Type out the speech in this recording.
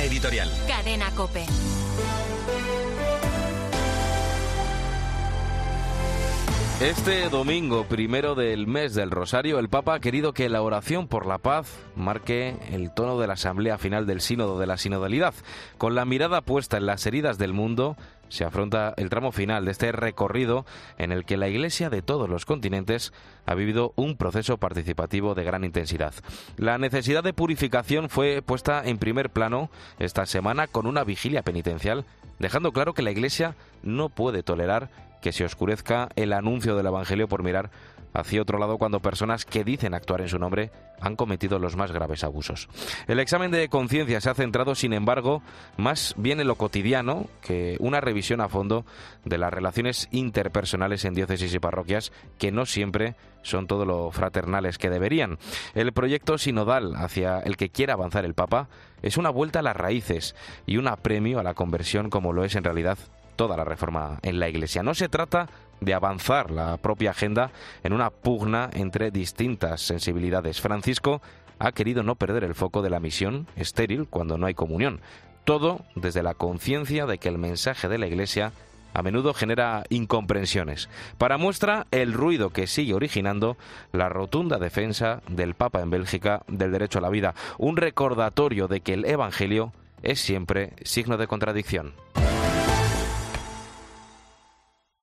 editorial. Cadena COPE. Este domingo, 1 del mes del Rosario, el Papa ha querido que la oración por la paz marque el tono de la asamblea final del Sínodo de la Sinodalidad. Con la mirada puesta en las heridas del mundo, se afronta el tramo final de este recorrido en el que la Iglesia de todos los continentes ha vivido un proceso participativo de gran intensidad. La necesidad de purificación fue puesta en primer plano esta semana con una vigilia penitencial, dejando claro que la Iglesia no puede tolerar que se oscurezca el anuncio del Evangelio por mirar hacia otro lado cuando personas que dicen actuar en su nombre han cometido los más graves abusos. El examen de conciencia se ha centrado, sin embargo, más bien en lo cotidiano que una revisión a fondo de las relaciones interpersonales en diócesis y parroquias, que no siempre son todo lo fraternales que deberían. El proyecto sinodal hacia el que quiere avanzar el Papa es una vuelta a las raíces y un apremio a la conversión, como lo es en realidad toda la reforma en la Iglesia. No se trata de avanzar la propia agenda en una pugna entre distintas sensibilidades. Francisco ha querido no perder el foco de la misión estéril cuando no hay comunión. Todo desde la conciencia de que el mensaje de la Iglesia a menudo genera incomprensiones. Para muestra, el ruido que sigue originando la rotunda defensa del Papa en Bélgica del derecho a la vida. Un recordatorio de que el Evangelio es siempre signo de contradicción.